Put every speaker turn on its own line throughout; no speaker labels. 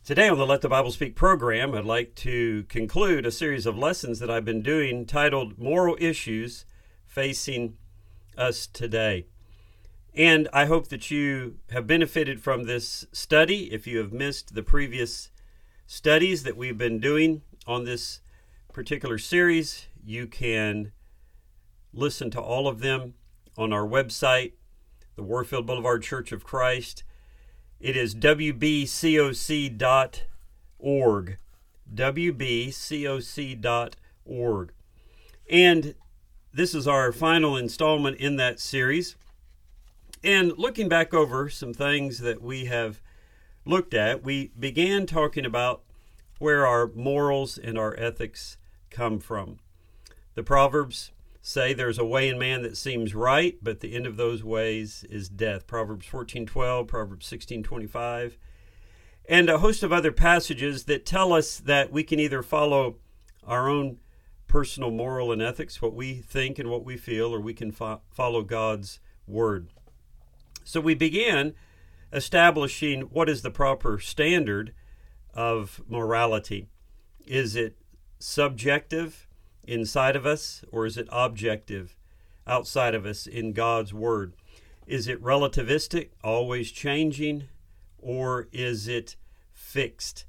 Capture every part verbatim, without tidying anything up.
Today on the Let the Bible Speak program, I'd like to conclude a series of lessons that I've been doing titled Moral Issues Facing Us Today. And I hope that you have benefited from this study. If you have missed the previous studies that we've been doing on this particular series, you can listen to all of them on our website, the Warfield Boulevard Church of Christ. It is w b coc dot org, w b coc dot org. And this is our final installment in that series. And looking back over some things that we have looked at, we began talking about where our morals and our ethics come from. The Proverbs say there's a way in man that seems right, but the end of those ways is death. Proverbs fourteen twelve, Proverbs sixteen twenty-five, and a host of other passages that tell us that we can either follow our own personal moral and ethics, what we think and what we feel, or we can fo- follow God's Word. So we began establishing what is the proper standard of morality. Is it subjective inside of us, or is it objective outside of us in God's Word? Is it relativistic, always changing, or is it fixed?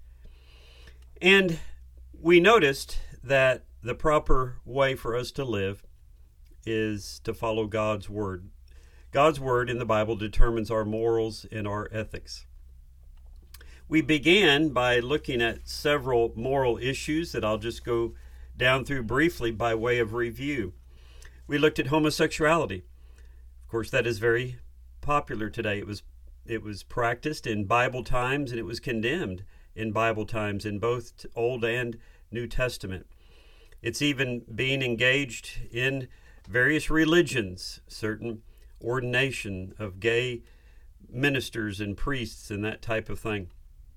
And we noticed that the proper way for us to live is to follow God's Word. God's Word in the Bible determines our morals and our ethics. We began by looking at several moral issues that I'll just go down through briefly by way of review. We looked at homosexuality. Of course, that is very popular today. It was it was practiced in Bible times, and it was condemned in Bible times in both Old and New Testament. It's even being engaged in various religions, certain ordination of gay ministers and priests and that type of thing.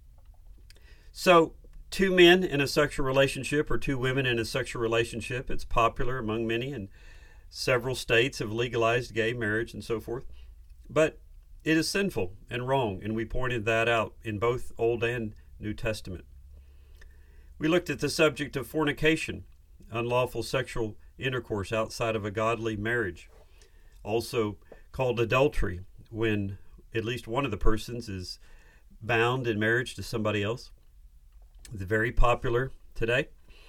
So, two men in a sexual relationship or two women in a sexual relationship, it's popular among many, and several states have legalized gay marriage and so forth. But it is sinful and wrong, and we pointed that out in both Old and New Testament. We looked at the subject of fornication, unlawful sexual intercourse outside of a godly marriage, also called adultery, when at least one of the persons is bound in marriage to somebody else. It's very popular today,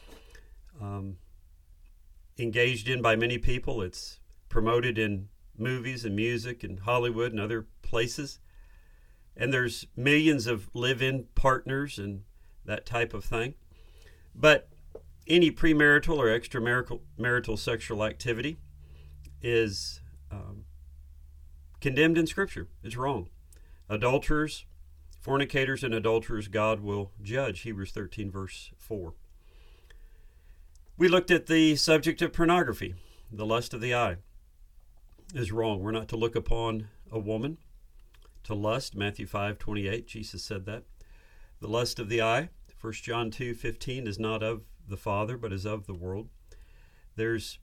um, engaged in by many people. It's promoted in movies and music and Hollywood and other places. And there's millions of live-in partners and that type of thing. But any premarital or extramarital marital sexual activity is um, condemned in Scripture. It's wrong. Adulterers, fornicators and adulterers, God will judge, Hebrews thirteen, verse four. We looked at the subject of pornography. The lust of the eye is wrong. We're not to look upon a woman to lust, Matthew five twenty-eight, Jesus said that. The lust of the eye, First John two fifteen, is not of the Father, but is of the world. There's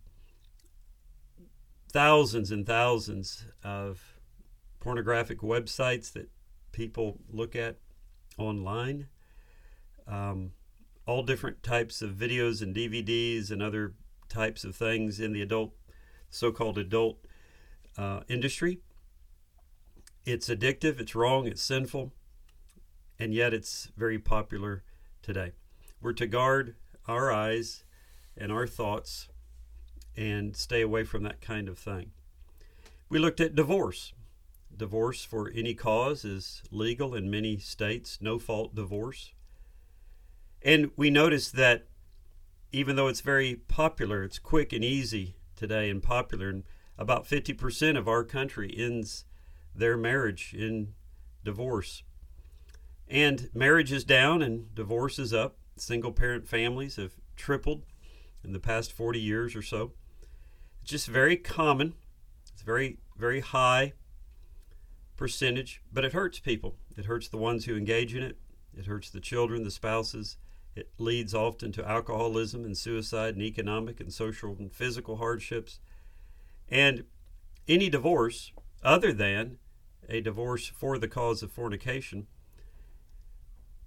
thousands and thousands of pornographic websites that people look at online, um, all different types of videos and D V Ds and other types of things in the adult, so-called adult uh, industry. It's addictive, it's wrong, it's sinful, and yet it's very popular today. We're to guard our eyes and our thoughts and stay away from that kind of thing. We looked at divorce. Divorce for any cause is legal in many states, no-fault divorce. And we noticed that even though it's very popular, it's quick and easy today and popular, and about fifty percent of our country ends their marriage in divorce. And marriage is down and divorce is up. Single-parent families have tripled in the past forty years or so. It's just very common. It's very, very high percentage, but it hurts people. It hurts the ones who engage in it. It hurts the children, the spouses. It leads often to alcoholism and suicide and economic and social and physical hardships. And any divorce other than a divorce for the cause of fornication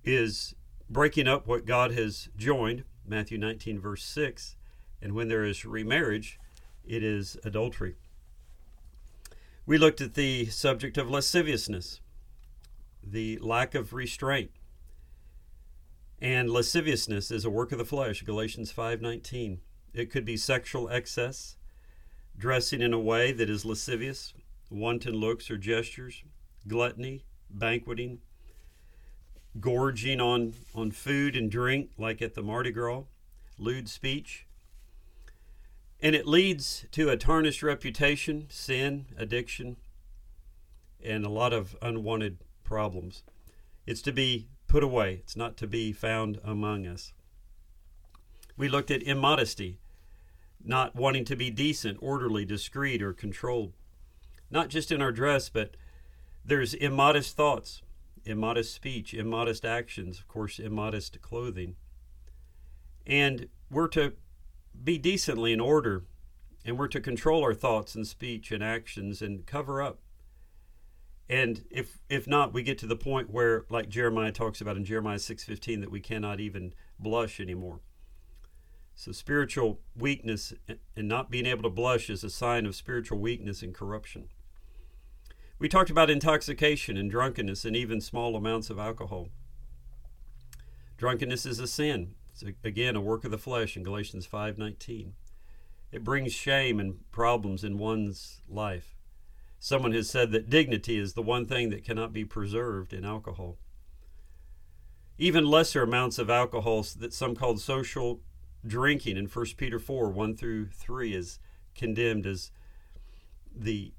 is breaking up what God has joined, Matthew nineteen, verse six. And when there is remarriage, it is adultery. We looked at the subject of lasciviousness, the lack of restraint. And lasciviousness is a work of the flesh, Galatians five nineteen. It could be sexual excess, dressing in a way that is lascivious, wanton looks or gestures, gluttony, banqueting, gorging on, on food and drink like at the Mardi Gras, lewd speech. And it leads to a tarnished reputation, sin, addiction, and a lot of unwanted problems. It's to be put away. It's not to be found among us. We looked at immodesty, not wanting to be decent, orderly, discreet, or controlled. Not just in our dress, but there's immodest thoughts, immodest speech, immodest actions, of course, immodest clothing. And we're to be decently in order, and we're to control our thoughts and speech and actions and cover up. And if if not, we get to the point where, like Jeremiah talks about in Jeremiah six fifteen, that we cannot even blush anymore. So spiritual weakness and not being able to blush is a sign of spiritual weakness and corruption. We talked about intoxication and drunkenness and even small amounts of alcohol. Drunkenness is a sin. It's, again, a work of the flesh in Galatians five nineteen. It brings shame and problems in one's life. Someone has said that dignity is the one thing that cannot be preserved in alcohol. Even lesser amounts of alcohol that some called social drinking in First Peter four, one through three is condemned as the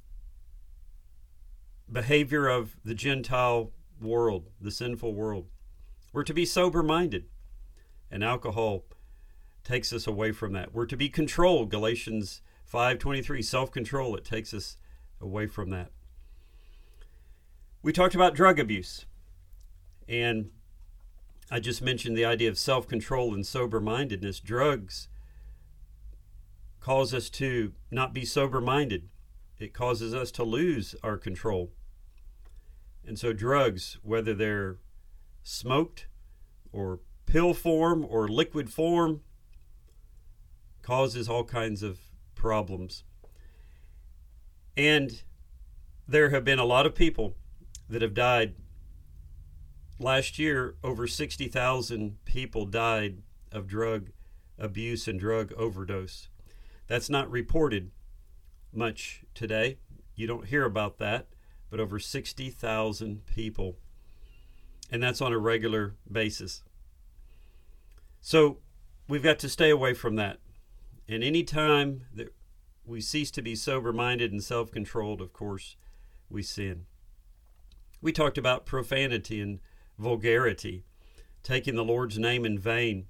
behavior of the Gentile world, the sinful world. We're to be sober-minded, and alcohol takes us away from that. We're to be controlled, Galatians five twenty-three, self-control. It takes us away from that. We talked about drug abuse, and I just mentioned the idea of self-control and sober-mindedness. Drugs cause us to not be sober-minded. It causes us to lose our control. And so drugs, whether they're smoked or pill form or liquid form, causes all kinds of problems. And there have been a lot of people that have died. Last year, over sixty thousand people died of drug abuse and drug overdose. That's not reported much today. You don't hear about that, but over sixty thousand people. And that's on a regular basis. So we've got to stay away from that. And any time that we cease to be sober-minded and self-controlled, of course, we sin. We talked about profanity and vulgarity, taking the Lord's name in vain.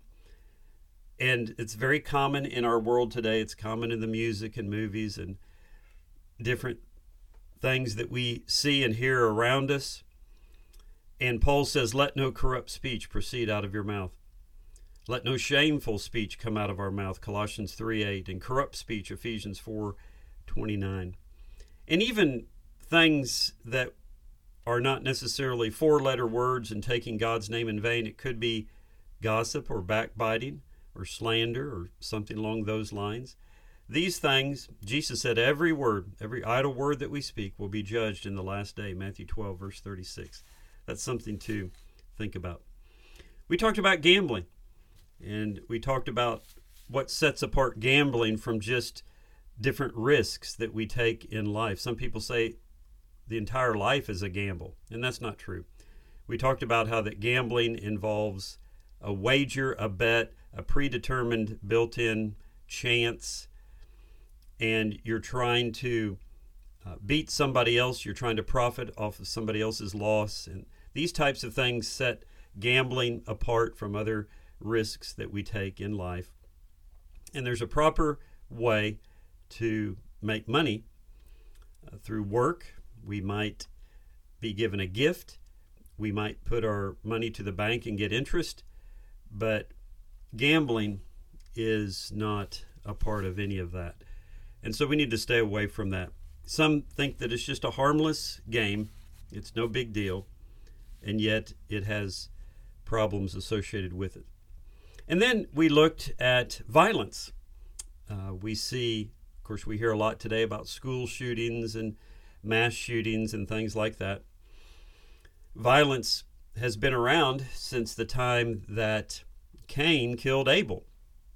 And it's very common in our world today. It's common in the music and movies and different things that we see and hear around us. And Paul says, let no corrupt speech proceed out of your mouth. Let no shameful speech come out of our mouth, Colossians three eight, and corrupt speech, Ephesians four twenty-nine. And even things that are not necessarily four-letter words and taking God's name in vain. It could be gossip or backbiting or slander or something along those lines. These things, Jesus said, every word, every idle word that we speak will be judged in the last day, Matthew twelve, verse thirty-six. That's something to think about. We talked about gambling. And we talked about what sets apart gambling from just different risks that we take in life. Some people say the entire life is a gamble, and that's not true. We talked about how that gambling involves a wager, a bet, a predetermined built-in chance, and you're trying to uh, beat somebody else. You're trying to profit off of somebody else's loss. And these types of things set gambling apart from other risks that we take in life. And there's a proper way to make money uh, through work. We might be given a gift. We might put our money to the bank and get interest. But gambling is not a part of any of that. And so we need to stay away from that. Some think that it's just a harmless game. It's no big deal. And yet it has problems associated with it. And then we looked at violence. Uh, we see, of course, we hear a lot today about school shootings and mass shootings and things like that. Violence has been around since the time that Cain killed Abel.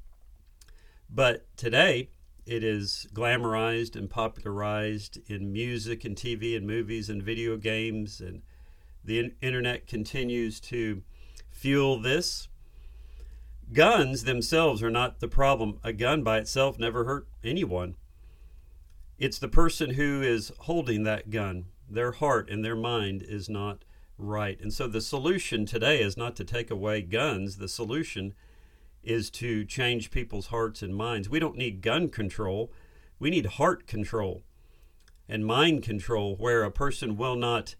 But today, it is glamorized and popularized in music and T V and movies and video games, and the in- internet continues to fuel this. Guns themselves are not the problem. A gun by itself never hurt anyone. It's the person who is holding that gun. Their heart and their mind is not right. And so the solution today is not to take away guns. The solution is to change people's hearts and minds. We don't need gun control. We need heart control and mind control, where a person will not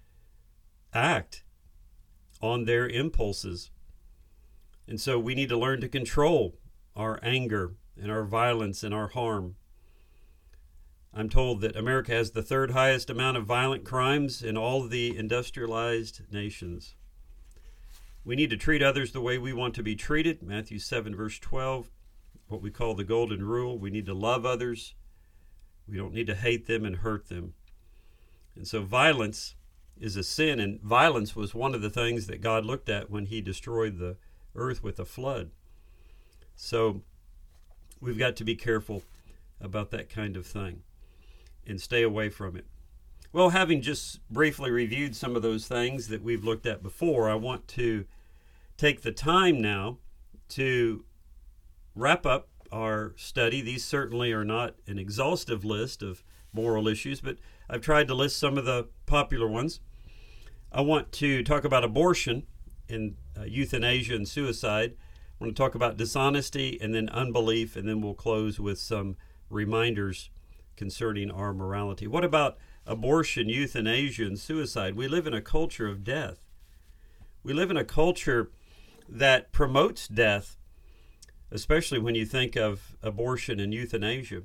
act on their impulses. And so we need to learn to control our anger and our violence and our harm. I'm told that America has the third highest amount of violent crimes in all of the industrialized nations. We need to treat others the way we want to be treated. Matthew seven, verse twelve, what we call the golden rule. We need to love others. We don't need to hate them and hurt them. And so violence is a sin, and violence was one of the things that God looked at when he destroyed the earth with a flood. So we've got to be careful about that kind of thing and stay away from it. Well, having just briefly reviewed some of those things that we've looked at before, I want to take the time now to wrap up our study. These certainly are not an exhaustive list of moral issues, but I've tried to list some of the popular ones. I want to talk about abortion and uh, euthanasia and suicide. I want to talk about dishonesty and then unbelief, and then we'll close with some reminders concerning our morality. What about abortion, euthanasia, and suicide? We live in a culture of death. We live in a culture that promotes death, especially when you think of abortion and euthanasia.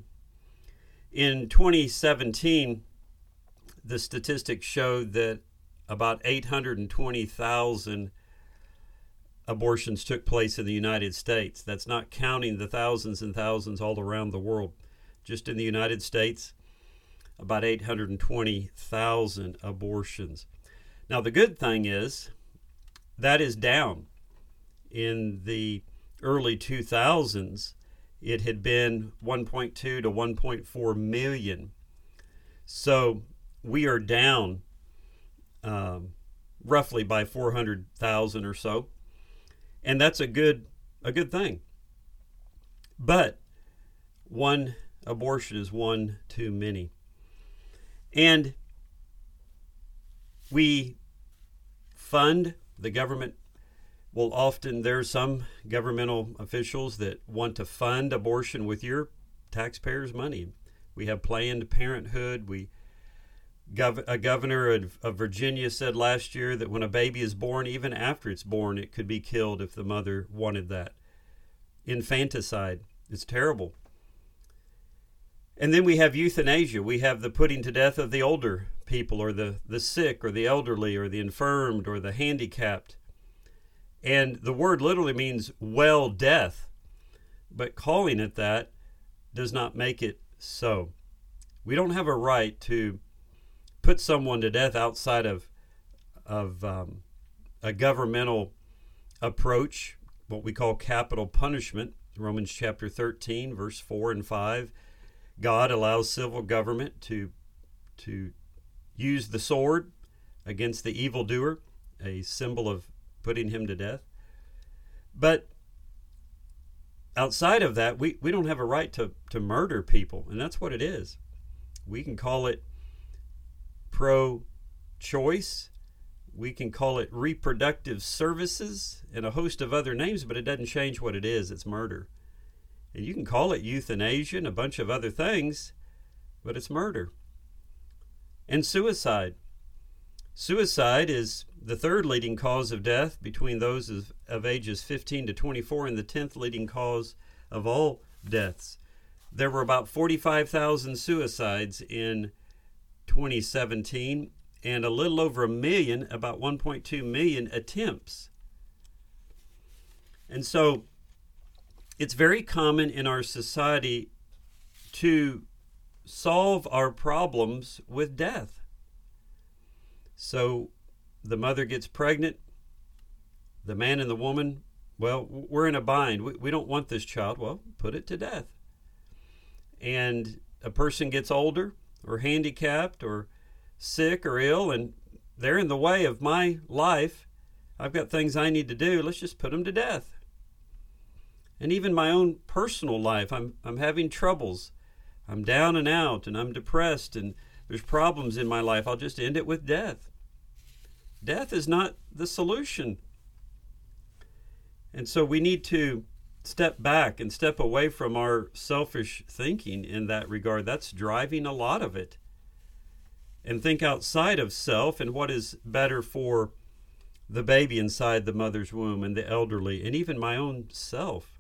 In twenty seventeen, the statistics showed that about eight hundred twenty thousand abortions took place in the United States. That's not counting the thousands and thousands all around the world. Just in the United States, about eight hundred twenty thousand abortions. Now, the good thing is that is down. In the early two thousands, it had been one point two to one point four million. So we are down um, roughly by four hundred thousand or so. And that's a good a good thing. But one abortion is one too many. And we fund, the government will often, there's some governmental officials that want to fund abortion with your taxpayers' money. We have Planned Parenthood. We gov- a governor of, of Virginia said last year that when a baby is born, even after it's born, it could be killed if the mother wanted that. Infanticide. It's terrible. And then we have euthanasia. We have the putting to death of the older people, or the, the sick, or the elderly, or the infirmed, or the handicapped. And the word literally means well death. But calling it that does not make it so. We don't have a right to put someone to death outside of, of um, a governmental approach, what we call capital punishment. Romans chapter thirteen, verse four and five. God allows civil government to, to use the sword against the evildoer, a symbol of putting him to death. But outside of that, we, we don't have a right to, to murder people, and that's what it is. We can call it pro-choice. We can call it reproductive services and a host of other names, but it doesn't change what it is. It's murder. And you can call it euthanasia and a bunch of other things, but it's murder. And suicide. Suicide is the third leading cause of death between those of, of ages fifteen to twenty-four, and the tenth leading cause of all deaths. There were about forty-five thousand suicides in twenty seventeen, and a little over a million, about one point two million attempts And so it's very common in our society to solve our problems with death. So the mother gets pregnant, the man and the woman, well, we're in a bind. We, we don't want this child. Well, put it to death. And a person gets older or handicapped or sick or ill, and they're in the way of my life. I've got things I need to do. Let's just put them to death. And even my own personal life, I'm I'm having troubles. I'm down and out, and I'm depressed, and there's problems in my life. I'll just end it with death. Death is not the solution. And so we need to step back and step away from our selfish thinking in that regard. That's driving a lot of it. And think outside of self and what is better for the baby inside the mother's womb and the elderly and even my own self.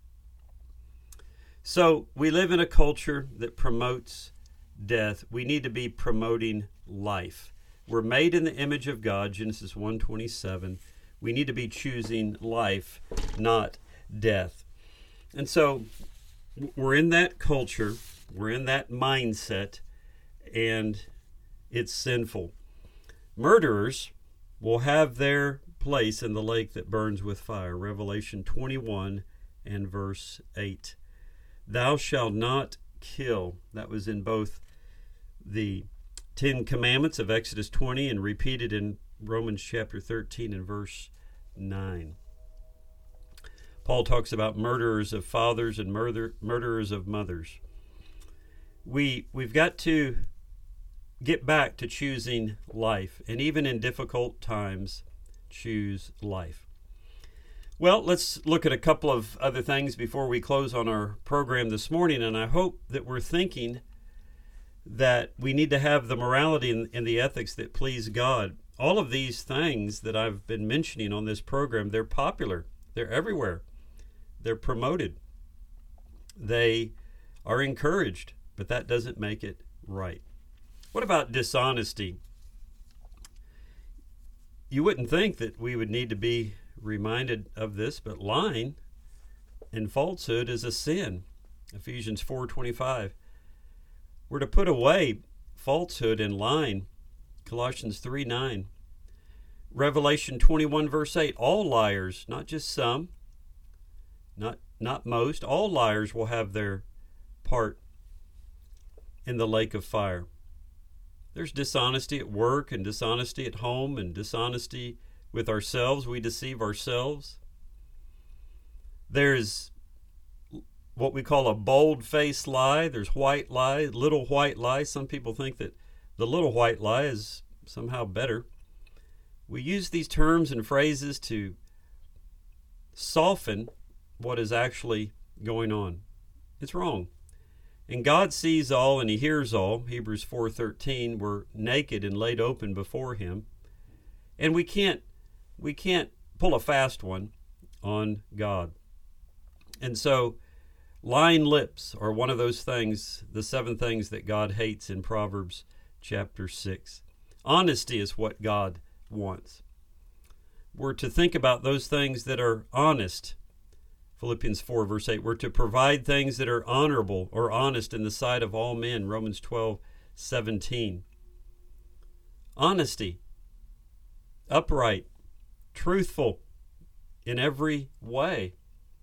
So we live in a culture that promotes death. We need to be promoting life. We're made in the image of God, Genesis one twenty-seven. We need to be choosing life, not death. And so we're in that culture, we're in that mindset, and it's sinful. Murderers will have their place in the lake that burns with fire. Revelation twenty-one and verse eight. Thou shalt not kill. That was in both the Ten Commandments of Exodus twenty and repeated in Romans chapter thirteen and verse nine. Paul talks about murderers of fathers and murder, murderers of mothers. We, we've got to get back to choosing life, and even in difficult times, choose life. Well, let's look at a couple of other things before we close on our program this morning, and I hope that we're thinking that we need to have the morality and, and the ethics that please God. All of these things that I've been mentioning on this program, they're popular. They're everywhere. They're promoted. They are encouraged, but that doesn't make it right. What about dishonesty? You wouldn't think that we would need to be reminded of this, but lying and falsehood is a sin. Ephesians four twenty-five. We're to put away falsehood and lying. Colossians three nine. Revelation twenty-one verse eight. All liars, not just some, not not most, all liars will have their part in the lake of fire. There's dishonesty at work and dishonesty at home and dishonesty with ourselves. We deceive ourselves. There's what we call a bold-faced lie. There's white lie, little white lie. Some people think that the little white lie is somehow better. We use these terms and phrases to soften what is actually going on. It's wrong. And God sees all and He hears all. Hebrews four thirteen, we're naked and laid open before Him. And we can't we can't pull a fast one on God. And so lying lips are one of those things, the seven things that God hates in Proverbs chapter six. Honesty is what God wants. We're to think about those things that are honest. Philippians four verse eight, we're to provide things that are honorable or honest in the sight of all men. Romans twelve seventeen. Honesty, upright, truthful in every way.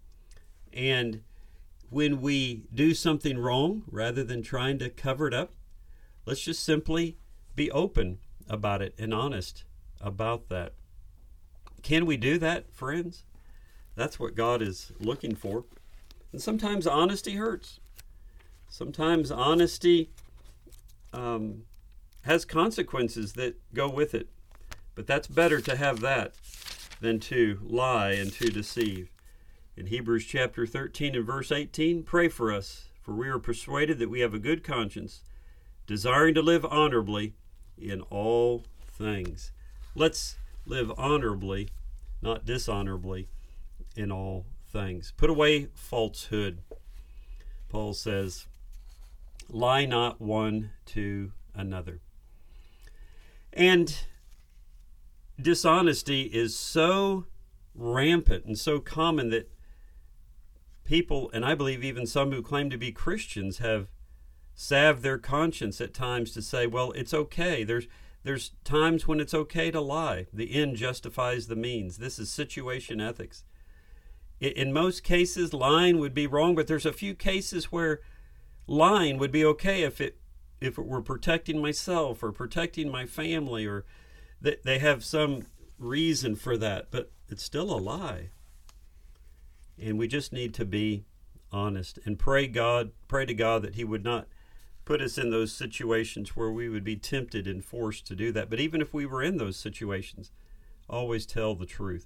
And when we do something wrong, rather than trying to cover it up, let's just simply be open about it and honest about that. Can we do that, friends? That's what God is looking for. And sometimes honesty hurts. Sometimes honesty um, has consequences that go with it. But that's better to have that than to lie and to deceive. In Hebrews chapter thirteen and verse eighteen, pray for us, for we are persuaded that we have a good conscience, desiring to live honorably in all things. Let's live honorably, not dishonorably, in all things. Put away falsehood. Paul says, lie not one to another. And dishonesty is so rampant and so common that people, and I believe even some who claim to be Christians, have salved their conscience at times to say, well, it's okay. There's there's times when it's okay to lie. The end justifies the means. This is situation ethics. In most cases, lying would be wrong, but there's a few cases where lying would be okay if it if it were protecting myself or protecting my family, or that they have some reason for that, but it's still a lie. And we just need to be honest and pray God, pray to God that He would not put us in those situations where we would be tempted and forced to do that. But even if we were in those situations, always tell the truth.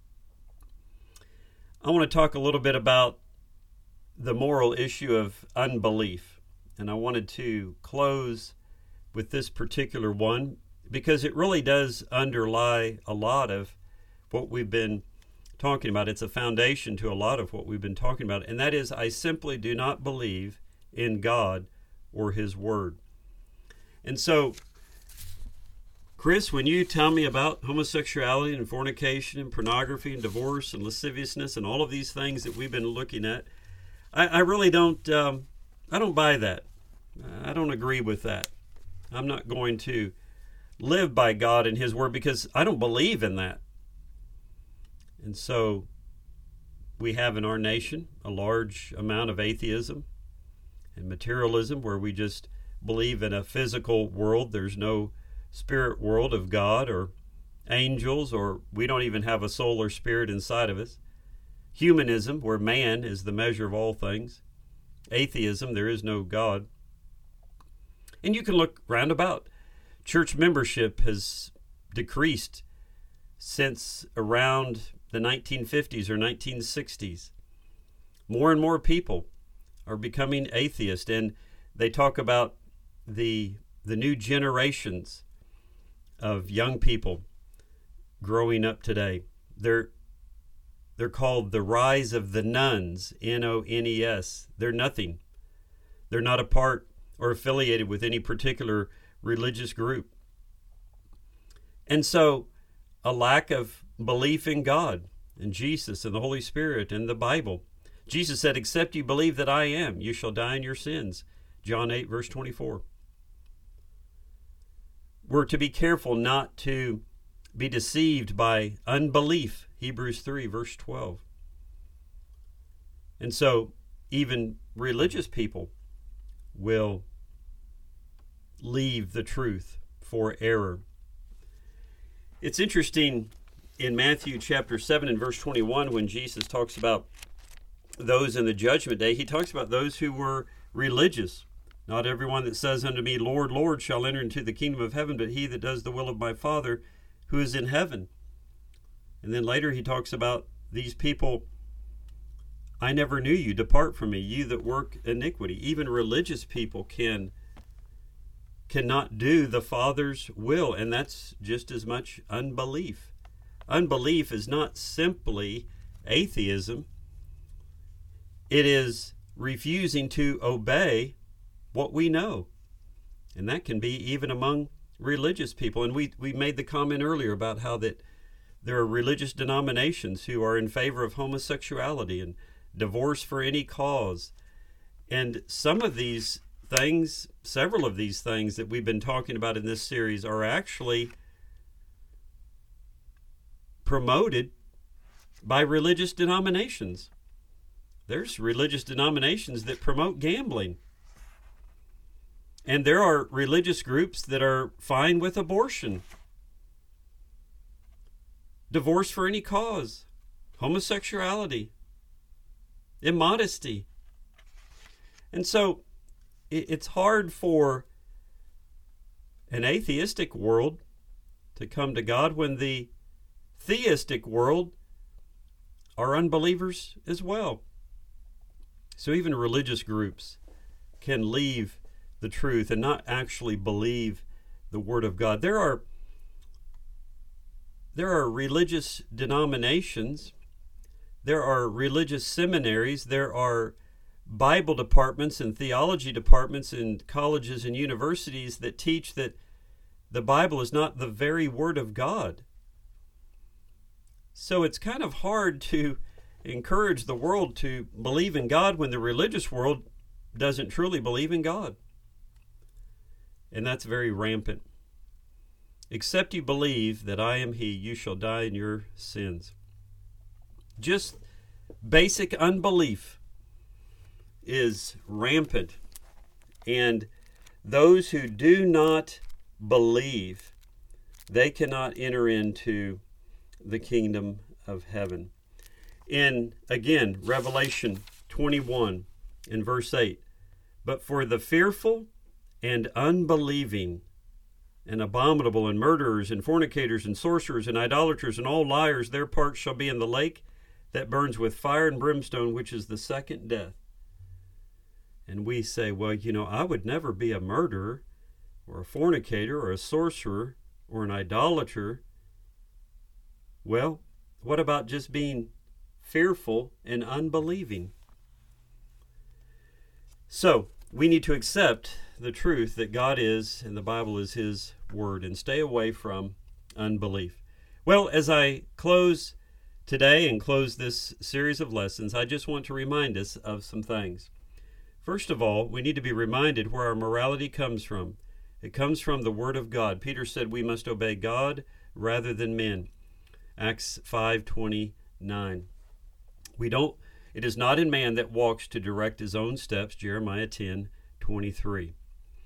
I want to talk a little bit about the moral issue of unbelief. And I wanted to close with this particular one because it really does underlie a lot of what we've been talking about. It's a foundation to a lot of what we've been talking about. And that is, I simply do not believe in God or His Word. And so, Chris, when you tell me about homosexuality and fornication and pornography and divorce and lasciviousness and all of these things that we've been looking at, I, I really don't, um, I don't buy that. I don't agree with that. I'm not going to live by God and His Word because I don't believe in that. And so we have in our nation a large amount of atheism and materialism, where we just believe in a physical world. There's no spirit world of God or angels, or we don't even have a soul or spirit inside of us. Humanism, where man is the measure of all things. Atheism, there is no God. And you can look round about. Church membership has decreased since around the nineteen fifties or nineteen sixties. More and more people are becoming atheist, and they talk about the the new generations of young people growing up today. They're they're called the rise of the nones, N O N E S. They're nothing. They're not a part or affiliated with any particular religious group. And so a lack of belief in God and Jesus and the Holy Spirit and the Bible. Jesus said, except you believe that I am, you shall die in your sins. John eight, verse twenty-four. We're to be careful not to be deceived by unbelief. Hebrews three, verse twelve. And so even religious people will leave the truth for error. It's interesting in Matthew chapter seven and verse twenty-one, when Jesus talks about those in the judgment day, he talks about those who were religious. Not everyone that says unto me, Lord, Lord, shall enter into the kingdom of heaven, but he that does the will of my Father who is in heaven. And then later he talks about these people, I never knew you, depart from me, you that work iniquity. Even religious people can cannot do the Father's will, and that's just as much unbelief. Unbelief is not simply atheism. It is refusing to obey what we know. And that can be even among religious people. And we, we made the comment earlier about how that there are religious denominations who are in favor of homosexuality and divorce for any cause. And some of these things, several of these things that we've been talking about in this series, are actually promoted by religious denominations. There's religious denominations that promote gambling. And there are religious groups that are fine with abortion, divorce for any cause, homosexuality, immodesty. And so it's hard for an atheistic world to come to God when the theistic world are unbelievers as well. So even religious groups can leave the truth and not actually believe the Word of God. There are there are religious denominations, there are religious seminaries, there are Bible departments and theology departments in colleges and universities that teach that the Bible is not the very Word of God. So it's kind of hard to encourage the world to believe in God when the religious world doesn't truly believe in God. And that's very rampant. Except you believe that I am He, you shall die in your sins. Just basic unbelief is rampant. And those who do not believe, they cannot enter into the kingdom of heaven. In, again, Revelation twenty-one in verse eight, but for the fearful and unbelieving and abominable and murderers and fornicators and sorcerers and idolaters and all liars, their part shall be in the lake that burns with fire and brimstone, which is the second death. And we say, well, you know, I would never be a murderer or a fornicator or a sorcerer or an idolater. Well, what about just being fearful and unbelieving? So, we need to accept the truth that God is and the Bible is His Word and stay away from unbelief. Well, as I close today and close this series of lessons, I just want to remind us of some things. First of all, we need to be reminded where our morality comes from. It comes from the Word of God. Peter said we must obey God rather than men. Acts five twenty-nine. We don't, it is not in man that walks to direct his own steps, Jeremiah ten twenty-three.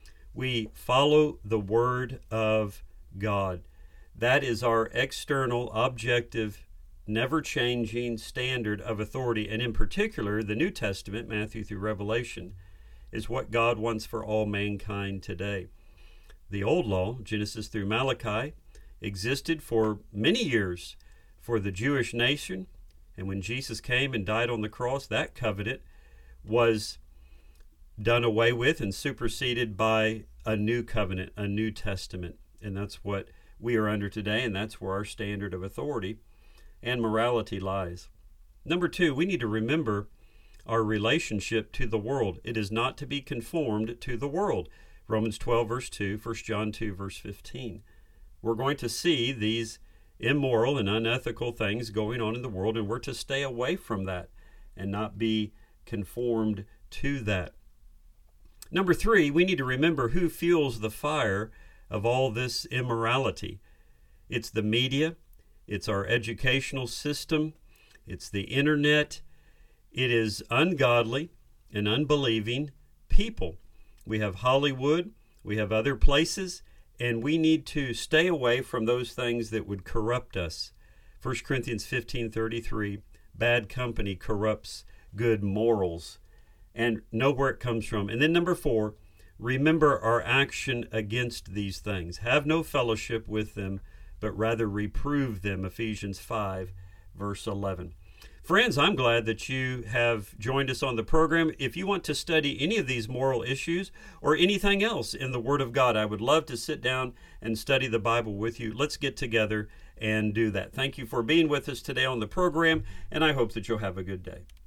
We follow the Word of God. That is our external, objective, never-changing standard of authority. And in particular, the New Testament, Matthew through Revelation, is what God wants for all mankind today. The Old Law, Genesis through Malachi, existed for many years for the Jewish nation. And when Jesus came and died on the cross, that covenant was done away with and superseded by a new covenant, a New Testament. And that's what we are under today, and that's where our standard of authority and morality lies. Number two, we need to remember our relationship to the world. It is not to be conformed to the world. Romans twelve, verse two, First John two, verse fifteen. We're going to see these immoral and unethical things going on in the world, and we're to stay away from that and not be conformed to that. Number three, we need to remember who fuels the fire of all this immorality. It's the media, it's our educational system, it's the internet, it is ungodly and unbelieving people. We have Hollywood, we have other places, and we need to stay away from those things that would corrupt us. First Corinthians fifteen thirty-three, bad company corrupts good morals, and know where it comes from. And then number four, remember our action against these things. Have no fellowship with them, but rather reprove them. Ephesians five, verse eleven. Friends, I'm glad that you have joined us on the program. If you want to study any of these moral issues or anything else in the Word of God, I would love to sit down and study the Bible with you. Let's get together and do that. Thank you for being with us today on the program, and I hope that you'll have a good day.